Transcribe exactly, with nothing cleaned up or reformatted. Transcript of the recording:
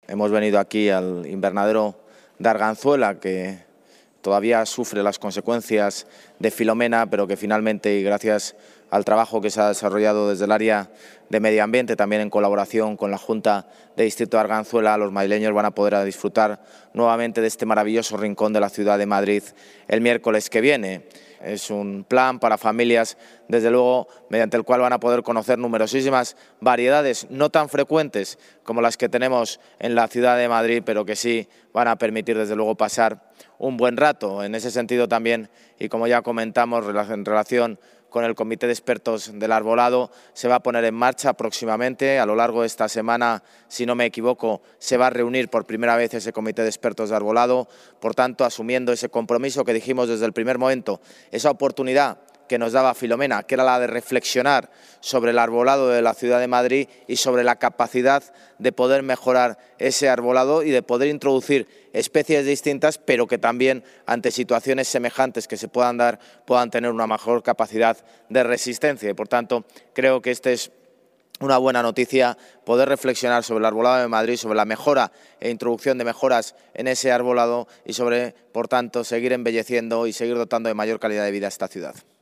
hemos venido aquí al invernadero de Arganzuela, que todavía sufre las consecuencias de Filomena, pero que finalmente, y gracias al trabajo que se ha desarrollado desde el área de medio ambiente, también en colaboración con la Junta de Distrito de Arganzuela, los madrileños van a poder disfrutar nuevamente de este maravilloso rincón de la ciudad de Madrid el miércoles que viene. Es un plan para familias, desde luego, mediante el cual van a poder conocer numerosísimas variedades, no tan frecuentes como las que tenemos en la ciudad de Madrid, pero que sí van a permitir, desde luego, pasar un buen rato. En ese sentido también, y como ya comentamos, en relación con el Comité de Expertos del Arbolado, se va a poner en marcha próximamente. A lo largo de esta semana, si no me equivoco, se va a reunir por primera vez ese Comité de Expertos de Arbolado, por tanto, asumiendo ese compromiso que dijimos desde el primer momento, esa oportunidad que nos daba Filomena, que era la de reflexionar sobre el arbolado de la ciudad de Madrid y sobre la capacidad de poder mejorar ese arbolado y de poder introducir especies distintas, pero que también ante situaciones semejantes que se puedan dar, puedan tener una mejor capacidad de resistencia. Y por tanto, creo que este es una buena noticia, poder reflexionar sobre el arbolado de Madrid, sobre la mejora e introducción de mejoras en ese arbolado y sobre, por tanto, seguir embelleciendo y seguir dotando de mayor calidad de vida a esta ciudad.